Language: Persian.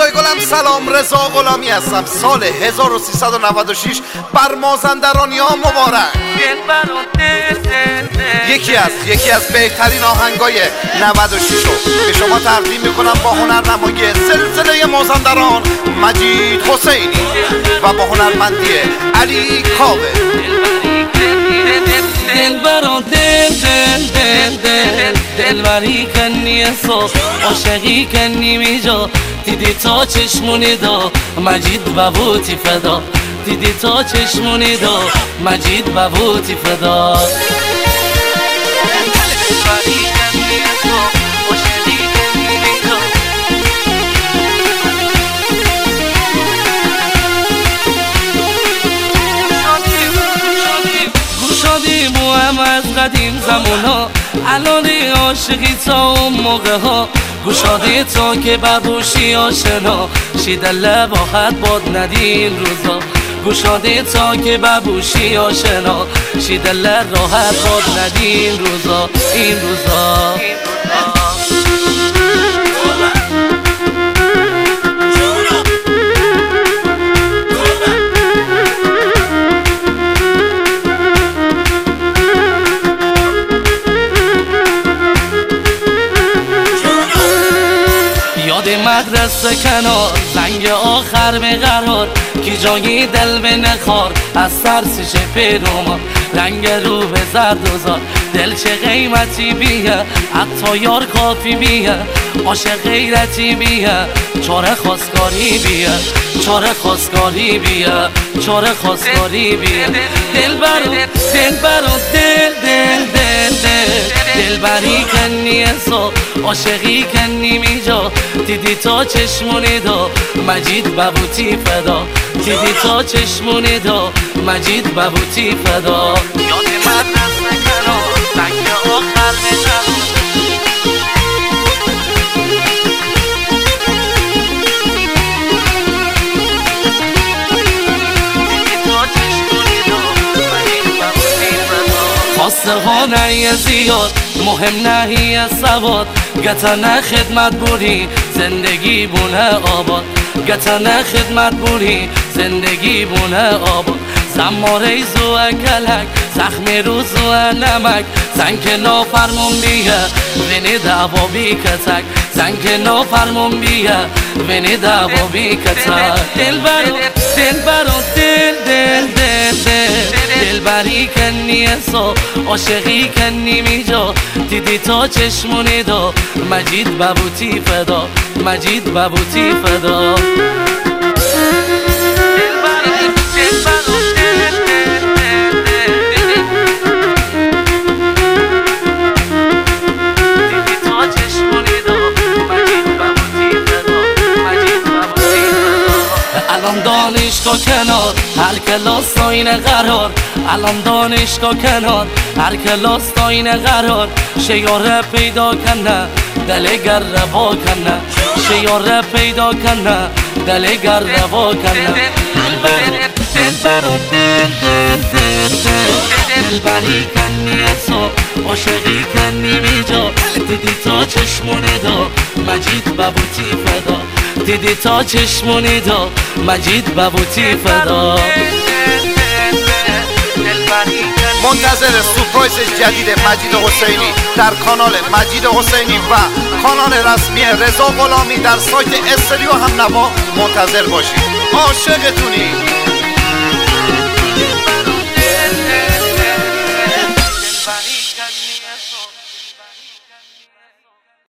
روزای گلم سلام، رضا غلامی هستم. سال 1396 بر مازندرانی ها مبارک. یکی از بهترین آهنگای 96 رو به شما تقدیم میکنم با هنرنمای سلسله مازندران مجید حسینی و با هنرمندی علی کاوه. دلبری کنی صبح عاشقی کنی میجا دیدی تا چشمونی دا مجید ببوتی فدا دیدی تا چشمونی دا مجید ببوتی فدا دلبری کنی صبح عاشقی کنی میجا گوشادیم و هم از قدیم زمونا الانی عاشقی تا اون موقع ها گوشادی تا که ببوشی آشنا شیده لباحت باد ندی این روزا گوشادی تا که ببوشی آشنا شیده راحت باد ندی این روزا این روزا یاد مدرسه کنار زنگ آخر به قرار کی جایی دل به نخار از سرسش پیرومان رنگ رو به زرد و زار دل چه قیمتی بیه حتی یار کافی بیه عاشق غیرتی بیه چاره خواستگاری بیه چاره خواستگاری بیه چاره خواستگاری بیه دل برو دلبری کنی صبح عاشقی کنی میجا دیدی تا چشمونی دا مجید ببوتی فدا دیدی تا چشمونی دا مجید ببوتی فدا یاد مدرسه کنار زنگ آخر بشم خواسته ها نه زیاد مهم نهی سواد گتنه خدمت بوری زندگی بونه آباد گتنه خدمت بوری زندگی بونه آباد زماره زو کلک زخمی رو زو نمک زنگ نافرمون بیه وینی دعوا بی کتک زنگ نافرمون بیه وینی دعوا بی کتک دل برو دلبری کنی صبح عاشقی کنی میجا دیدی تا چشمونی دا مجید ببوتی فدا مجید ببوتی فدا الان دانشگاه کنار هر کلاس داین قرار الان دانشگاه کنار هر کلاس داین قرار شیاره پیدا کنه دلگر روا کنه شیاره پیدا کنه دلگر روا کنه دلبری کنی صبح عاشقی کنی میجا دیدی تا چشمونی دا مجید ببوتی فدا دیدی تا چشمونی دا مجید ببوتی فدا منتظر سورپرایز جدید مجید حسینی در کانال مجید حسینی و کانال رسمی رضا غلامی در سایت استریو هم نوا منتظر باشید. عاشقتونی.